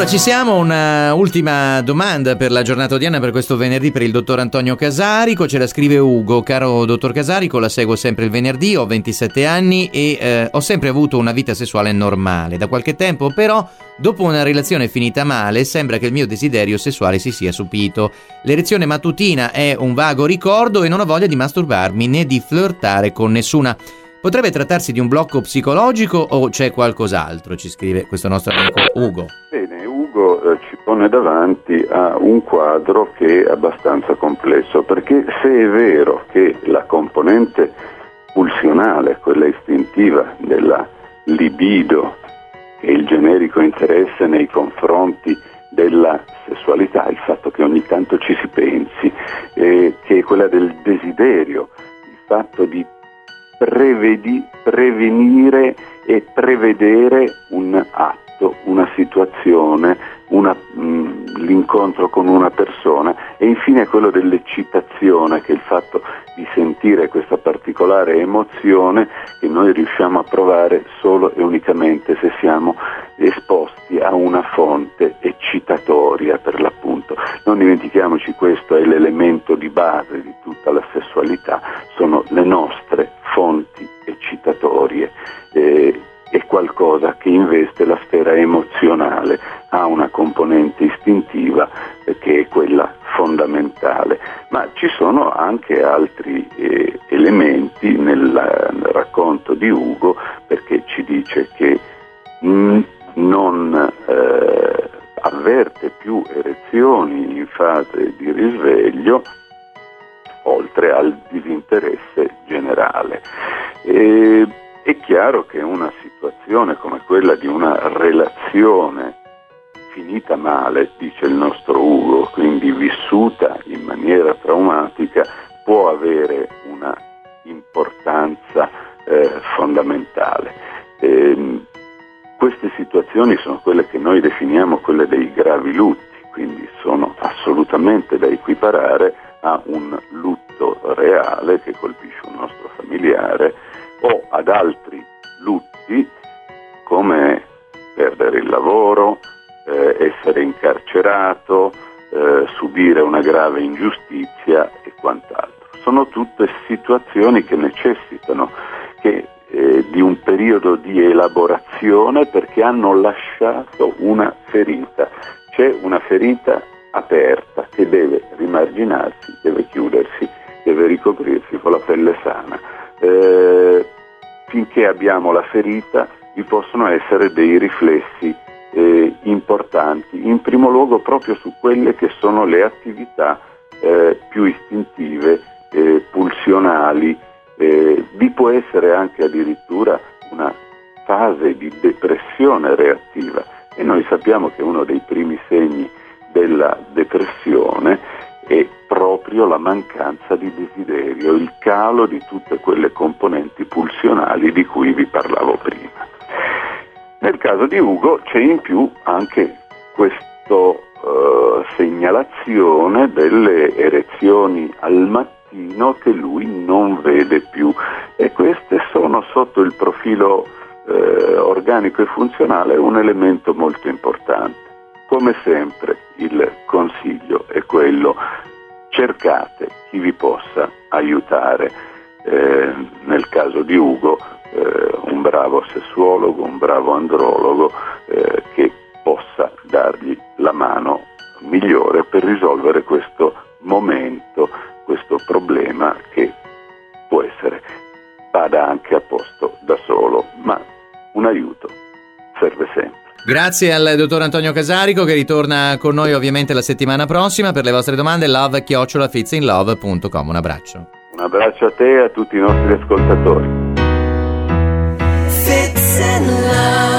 Allora ci siamo, una ultima domanda per la giornata odierna, per questo venerdì, per il dottor Antonio Casarico. Ce la scrive Ugo: caro dottor Casarico, la seguo sempre il venerdì, ho 27 anni e ho sempre avuto una vita sessuale normale. Da qualche tempo però, dopo una relazione finita male, sembra che il mio desiderio sessuale si sia sopito. L'erezione mattutina è un vago ricordo e non ho voglia di masturbarmi né di flirtare con nessuna. Potrebbe trattarsi di un blocco psicologico o c'è qualcos'altro? Ci scrive questo nostro amico Ugo. Bene, Ugo ci pone davanti a un quadro che è abbastanza complesso, perché se è vero che la componente pulsionale, quella istintiva della libido, che è il generico interesse nei confronti della sessualità, il fatto che ogni tanto ci si pensi, che è quella del desiderio, il fatto di prevenire e prevedere un atto, una situazione, l'incontro con una persona, e infine quello dell'eccitazione, che è il fatto di sentire questa particolare emozione che noi riusciamo a provare solo e unicamente se siamo esposti a una fonte eccitatoria, per l'appunto. Non dimentichiamoci, questo è l'elemento di base di tutta la sessualità, sono le nostre fonti eccitatorie. È qualcosa che investe la sfera emozionale, ha una componente istintiva che è quella fondamentale, ma ci sono anche altri elementi nel racconto di Ugo, perché ci dice che non avverte più erezioni in fase di risveglio, oltre al disinteresse generale. È chiaro che una situazione come quella di una relazione finita male, dice il nostro Ugo, quindi vissuta in maniera traumatica, può avere una importanza fondamentale. Queste situazioni sono quelle che noi definiamo quelle dei gravi lutti, quindi sono assolutamente da equiparare a un lutto reale che colpisce un nostro familiare, o ad altri lutti come perdere il lavoro, essere incarcerato, subire una grave ingiustizia e quant'altro. Sono tutte situazioni che necessitano di un periodo di elaborazione, perché hanno lasciato una ferita. C'è una ferita aperta che deve rimarginarsi, deve chiudersi, deve ricoprirsi con la pelle sana. Finché abbiamo la ferita vi possono essere dei riflessi importanti, in primo luogo proprio su quelle che sono le attività più istintive, pulsionali. Vi può essere anche addirittura una fase di depressione reattiva, e noi sappiamo che uno dei primi segni della depressione è proprio la mancanza di desiderio, il calo di tutte quelle componenti pulsionali di cui vi parlavo prima. Nel caso di Ugo c'è in più anche questo segnalazione delle erezioni al mattino che lui non vede più, e queste sono, sotto il profilo organico e funzionale, un elemento molto importante. Come sempre il consiglio è quello: cercate chi vi possa aiutare. Nel caso di Ugo un bravo sessuologo, un bravo andrologo che possa dargli la mano migliore per risolvere questo momento, questo problema che può essere vada anche a posto da solo, ma un aiuto serve sempre. Grazie al dottor Antonio Casarico, che ritorna con noi ovviamente la settimana prossima. Per le vostre domande love@fitsinlove.com. Un abbraccio. Un abbraccio a te e a tutti i nostri ascoltatori. Fits in Love.